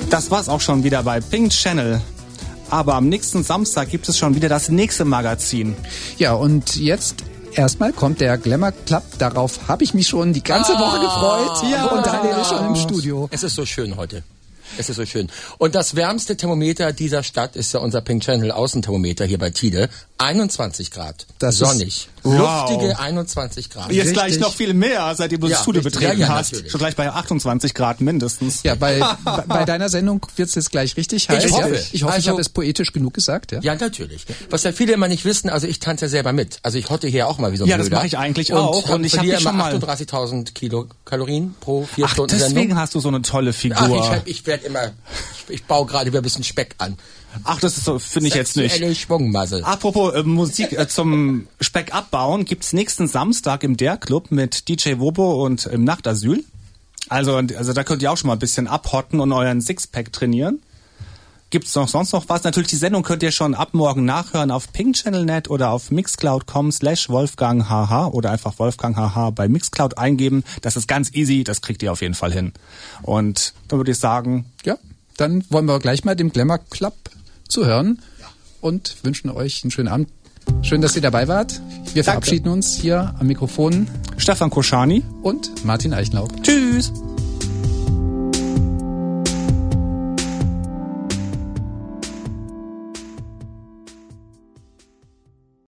Das war's auch schon wieder bei Pink Channel. Aber am nächsten Samstag gibt es schon wieder das nächste Magazin. Ja, und jetzt erstmal kommt der Glamour Club. Darauf habe ich mich schon die ganze Woche gefreut. Ja. Und Daniel ist schon im Studio. Es ist so schön heute. Es ist so schön. Und das wärmste Thermometer dieser Stadt ist ja unser Pink Channel Außenthermometer hier bei Tide. 21 Grad. Das sonnig. Wow. Luftige 21 Grad. Jetzt gleich noch viel mehr, seitdem du das Studio richtig. betreten hast. Natürlich. Schon gleich bei 28 Grad mindestens. Ja, bei deiner Sendung wird's jetzt gleich richtig heiß. Ich hoffe. Ich habe es poetisch genug gesagt. Ja, Ja, natürlich. Was ja viele immer nicht wissen, also ich tanze ja selber mit. Also ich hotte hier auch mal wie so ein Ja, das Blöder. mache ich eigentlich auch. Und ich habe verliere schon immer mal 38.000 Kilokalorien pro 4 Ach, Stunden deswegen Sendung. hast du so eine tolle Figur. Ach, ich werde immer, ich baue gerade wieder ein bisschen Speck an. Ach, das ist so, finde ich jetzt nicht. Sexuelle Schwungmasse. Apropos Musik zum Speck abbauen, gibt's nächsten Samstag im Der Club mit DJ Wobo und im Nachtasyl. Also da könnt ihr auch schon mal ein bisschen abhotten und euren Sixpack trainieren. Gibt's sonst noch was? Natürlich, die Sendung könnt ihr schon ab morgen nachhören auf pinkchannel.net oder auf mixcloud.com/wolfganghh oder einfach wolfganghh bei Mixcloud eingeben. Das ist ganz easy, das kriegt ihr auf jeden Fall hin. Und dann würde ich sagen, ja, dann wollen wir gleich mal dem Glamour Club zuhören und wünschen euch einen schönen Abend. Schön, dass ihr dabei wart. Wir verabschieden uns hier am Mikrofon. Stefan Koschani und Martin Eichenlaub. Tschüss.